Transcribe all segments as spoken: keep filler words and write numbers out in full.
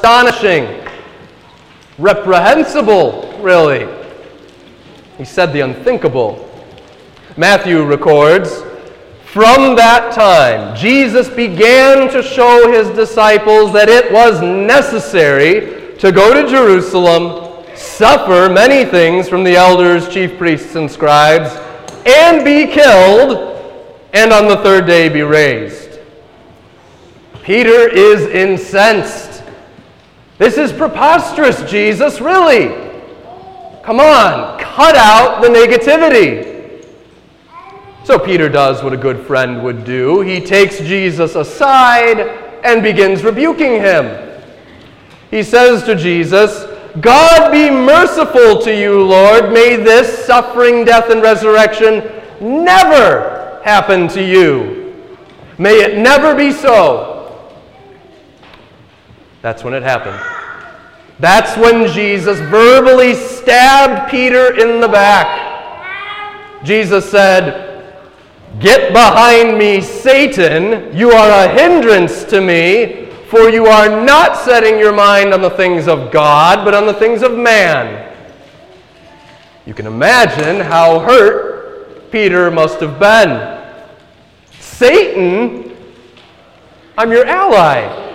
astonishing, reprehensible, really. He said the unthinkable. Matthew records, from that time, Jesus began to show his disciples that it was necessary to go to Jerusalem, suffer many things from the elders, chief priests, and scribes, and be killed, and on the third day be raised. Peter is incensed. This is preposterous, Jesus, really. Come on, cut out the negativity. So Peter does what a good friend would do. He takes Jesus aside and begins rebuking him. He says to Jesus, God be merciful to you, Lord. May this suffering, death, and resurrection never happen to you. May it never be so. That's when it happened. That's when Jesus verbally stabbed Peter in the back. Jesus said, get behind me, Satan. You are a hindrance to me, for you are not setting your mind on the things of God, but on the things of man. You can imagine how hurt Peter must have been. Satan, I'm your ally.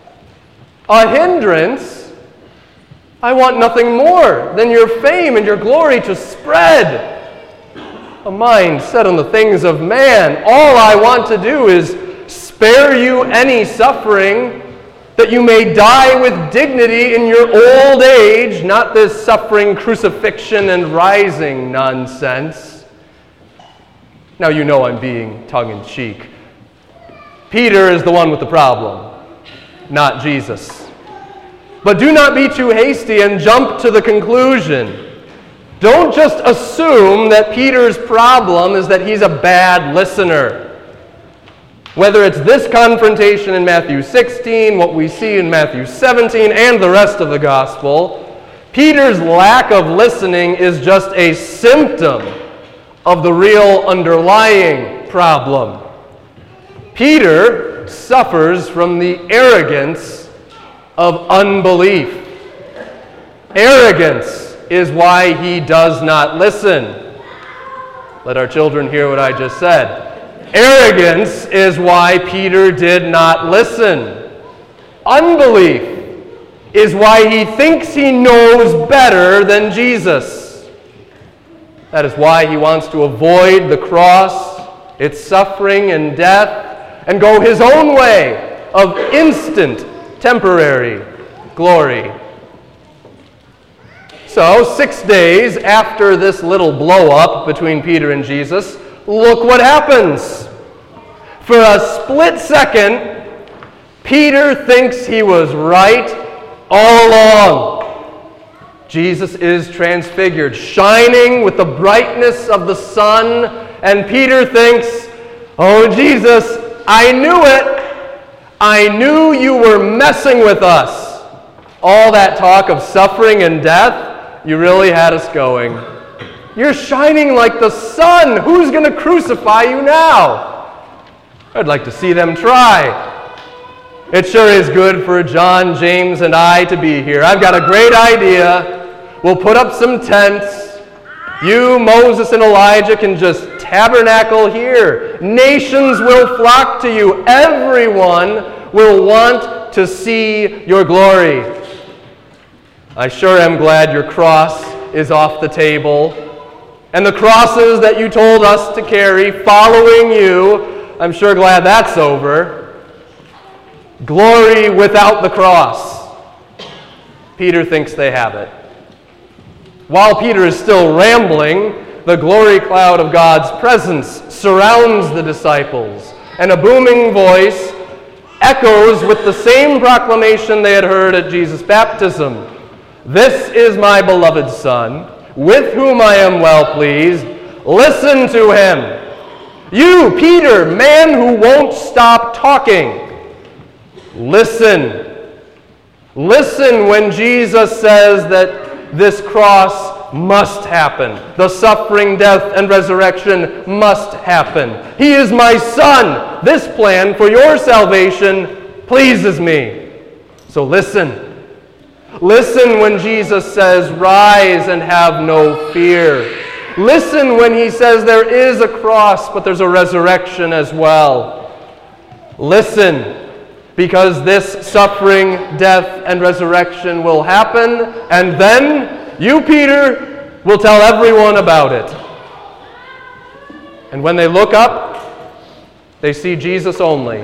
A hindrance? I want nothing more than your fame and your glory to spread. A mind set on the things of man. All I want to do is spare you any suffering, that you may die with dignity in your old age, not this suffering, crucifixion, and rising nonsense. Now you know I'm being tongue-in-cheek. Peter is the one with the problem, not Jesus. But do not be too hasty and jump to the conclusion. Don't just assume that Peter's problem is that he's a bad listener. Whether it's this confrontation in Matthew sixteen, what we see in Matthew seventeen, and the rest of the gospel, Peter's lack of listening is just a symptom of the real underlying problem. Peter suffers from the arrogance of unbelief. Arrogance is why he does not listen. Let our children hear what I just said. Arrogance is why Peter did not listen. Unbelief is why he thinks he knows better than Jesus. That is why he wants to avoid the cross, its suffering and death, and go his own way of instant, temporary glory. So, six days after this little blow-up between Peter and Jesus, look what happens. For a split second, Peter thinks he was right all along. Jesus is transfigured, shining with the brightness of the sun, and Peter thinks, oh, Jesus, I knew it. I knew you were messing with us. All that talk of suffering and death, you really had us going. You're shining like the sun. Who's going to crucify you now? I'd like to see them try. It sure is good for John, James, and I to be here. I've got a great idea. We'll put up some tents. You, Moses, and Elijah can just tabernacle here. Nations will flock to you. Everyone will want to see your glory. I sure am glad your cross is off the table. And the crosses that you told us to carry following you, I'm sure glad that's over. Glory without the cross. Peter thinks they have it. While Peter is still rambling, the glory cloud of God's presence surrounds the disciples, and a booming voice echoes with the same proclamation they had heard at Jesus' baptism. This is my beloved Son, with whom I am well pleased. Listen to him. You, Peter, man who won't stop talking. Listen. Listen when Jesus says that this cross must happen. The suffering, death, and resurrection must happen. He is my Son. This plan for your salvation pleases me. So listen. Listen when Jesus says, "Rise and have no fear." Listen when he says there is a cross, but there's a resurrection as well. Listen, because this suffering, death, and resurrection will happen, and then you, Peter, will tell everyone about it. And when they look up, they see Jesus only,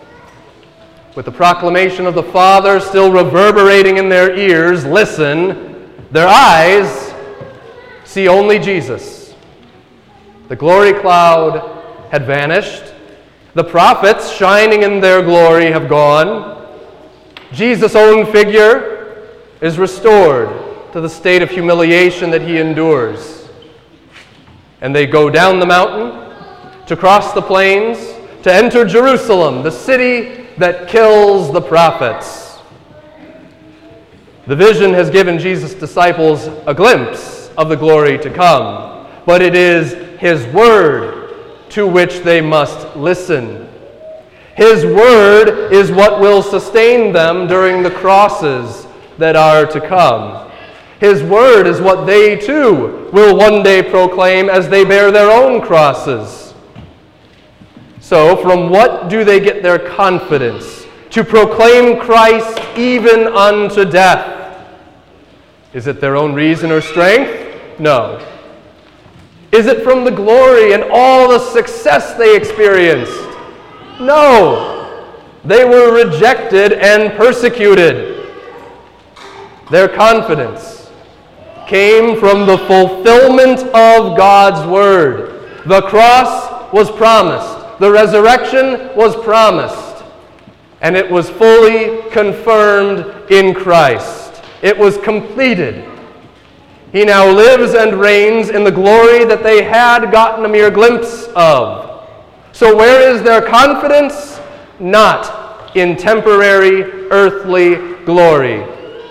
with the proclamation of the Father still reverberating in their ears. Listen, their eyes see only Jesus. The glory cloud had vanished. The prophets, shining in their glory, have gone. Jesus' own figure is restored to the state of humiliation that he endures. And they go down the mountain, to cross the plains, to enter Jerusalem, the city that kills the prophets. The vision has given Jesus' disciples a glimpse of the glory to come, but it is his word to which they must listen. His word is what will sustain them during the crosses that are to come. His word is what they too will one day proclaim as they bear their own crosses. So, from what do they get their confidence to proclaim Christ even unto death? Is it their own reason or strength? No. Is it from the glory and all the success they experienced? No. They were rejected and persecuted. Their confidence came from the fulfillment of God's word. The cross was promised. The resurrection was promised. And it was fully confirmed in Christ. It was completed. He now lives and reigns in the glory that they had gotten a mere glimpse of. So where is their confidence? Not in temporary earthly glory,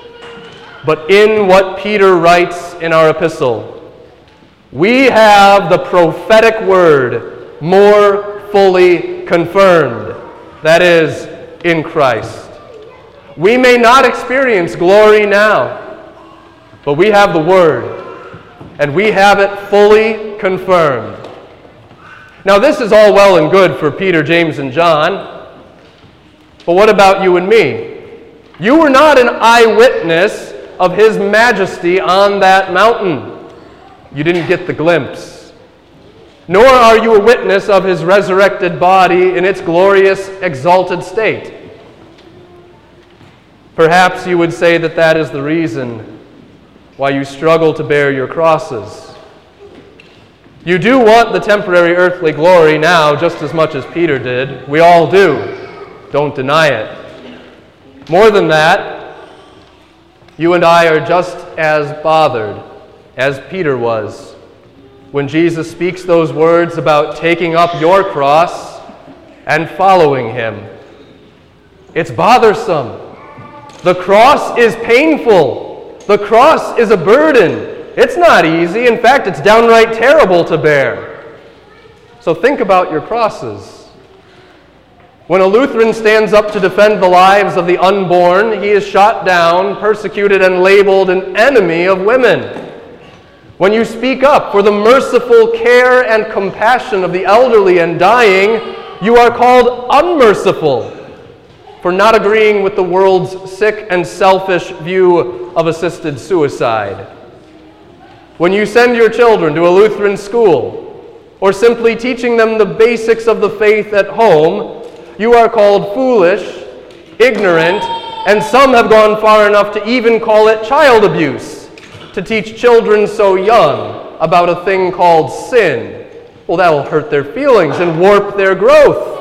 but in what Peter writes in our epistle. We have the prophetic word more fully confirmed, that is, in Christ. We may not experience glory now, but we have the Word, and we have it fully confirmed. Now, this is all well and good for Peter, James, and John, but what about you and me? You were not an eyewitness of His majesty on that mountain. You didn't get the glimpse. Nor are you a witness of His resurrected body in its glorious, exalted state. Perhaps you would say that that is the reason why you struggle to bear your crosses. You do want the temporary earthly glory now just as much as Peter did. We all do. Don't deny it. More than that, you and I are just as bothered as Peter was when Jesus speaks those words about taking up your cross and following Him. It's bothersome. The cross is painful. The cross is a burden. It's not easy. In fact, it's downright terrible to bear. So think about your crosses. When a Lutheran stands up to defend the lives of the unborn, he is shot down, persecuted, and labeled an enemy of women. When you speak up for the merciful care and compassion of the elderly and dying, you are called unmerciful for not agreeing with the world's sick and selfish view of assisted suicide. When you send your children to a Lutheran school, or simply teaching them the basics of the faith at home, you are called foolish, ignorant, and some have gone far enough to even call it child abuse, to teach children so young about a thing called sin. Well, that will hurt their feelings and warp their growth.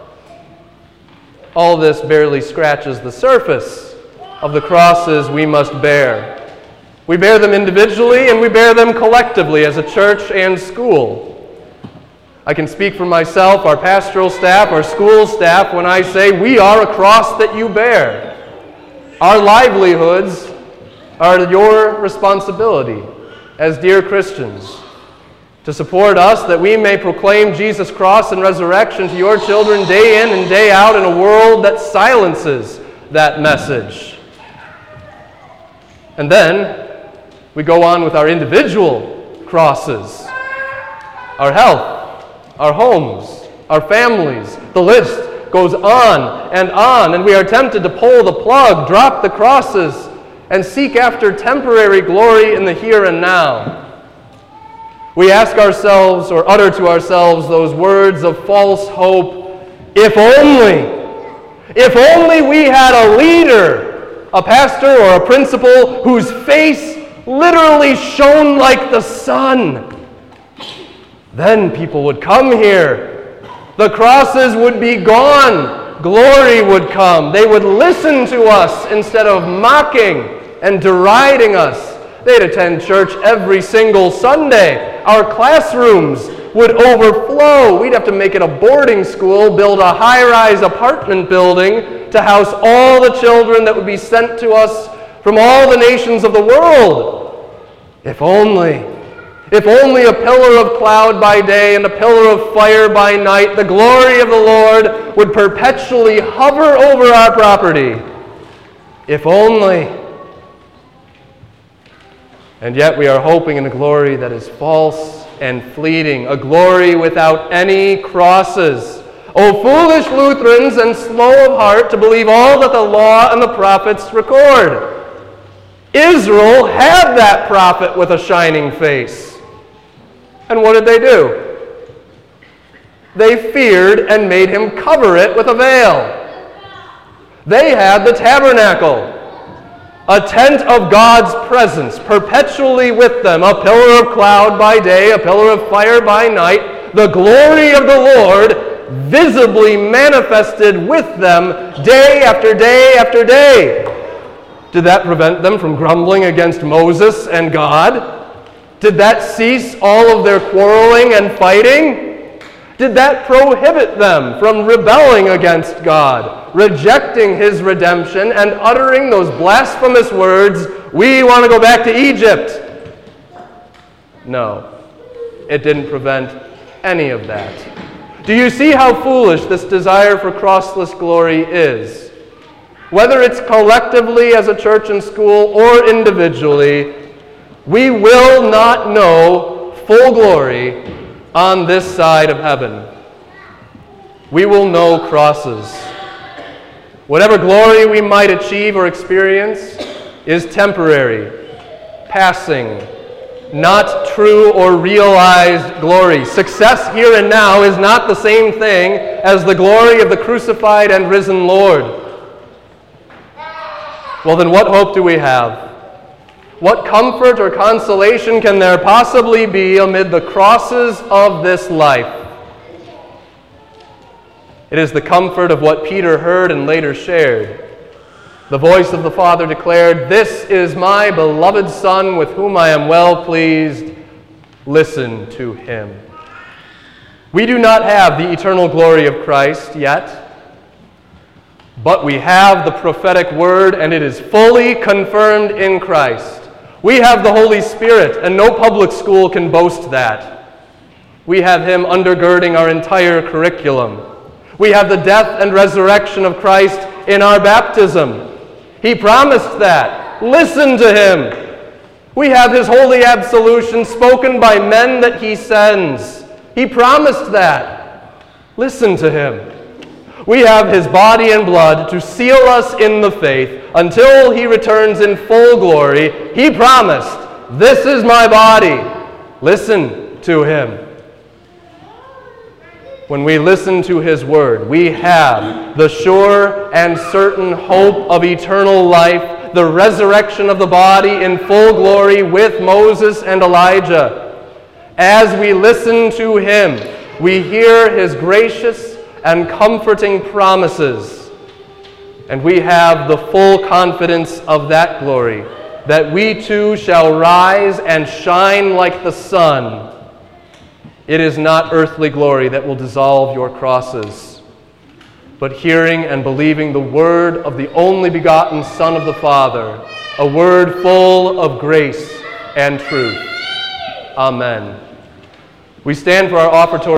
All this barely scratches the surface of the crosses we must bear. We bear them individually and we bear them collectively as a church and school. I can speak for myself, our pastoral staff, our school staff, when I say we are a cross that you bear. Our livelihoods are your responsibility as dear Christians to support us that we may proclaim Jesus' cross and resurrection to your children day in and day out in a world that silences that message. And then we go on with our individual crosses. Our health, our homes, our families. The list goes on and on, and we are tempted to pull the plug, drop the crosses, and seek after temporary glory in the here and now. We ask ourselves, or utter to ourselves, those words of false hope, if only, if only we had a leader, a pastor or a principal whose face literally shone like the sun. Then people would come here. The crosses would be gone. Glory would come. They would listen to us instead of mocking and deriding us. They'd attend church every single Sunday. Our classrooms would overflow. We'd have to make it a boarding school, build a high-rise apartment building to house all the children that would be sent to us from all the nations of the world. If only, if only a pillar of cloud by day and a pillar of fire by night, the glory of the Lord would perpetually hover over our property. If only. And yet we are hoping in a glory that is false and fleeting, a glory without any crosses. O foolish Lutherans and slow of heart to believe all that the law and the prophets record. Israel had that prophet with a shining face. And what did they do? They feared and made him cover it with a veil. They had the tabernacle, a tent of God's presence, perpetually with them, a pillar of cloud by day, a pillar of fire by night, the glory of the Lord visibly manifested with them day after day after day. Did that prevent them from grumbling against Moses and God? Did that cease all of their quarreling and fighting? Did that prohibit them from rebelling against God, rejecting his redemption, and uttering those blasphemous words, "We want to go back to Egypt"? No, it didn't prevent any of that. Do you see how foolish this desire for crossless glory is? Whether it's collectively as a church and school or individually, we will not know full glory on this side of heaven. We will know crosses. Whatever glory we might achieve or experience is temporary, passing, not true or realized glory. Success here and now is not the same thing as the glory of the crucified and risen Lord. Well, then what hope do we have? What comfort or consolation can there possibly be amid the crosses of this life? It is the comfort of what Peter heard and later shared. The voice of the Father declared, "This is my beloved Son, with whom I am well pleased. Listen to him." We do not have the eternal glory of Christ yet, but we have the prophetic word, and it is fully confirmed in Christ. We have the Holy Spirit, and no public school can boast that. We have him undergirding our entire curriculum. We have the death and resurrection of Christ in our baptism. He promised that. Listen to him. We have his holy absolution spoken by men that he sends. He promised that. Listen to him. We have his body and blood to seal us in the faith until he returns in full glory. He promised, "This is my body." Listen to him. When we listen to his word, we have the sure and certain hope of eternal life, the resurrection of the body in full glory with Moses and Elijah. As we listen to him, we hear his gracious and comforting promises, and we have the full confidence of that glory, that we too shall rise and shine like the sun. It is not earthly glory that will dissolve your crosses, but hearing and believing the word of the only begotten Son of the Father, a word full of grace and truth. Amen. We stand for our offertory.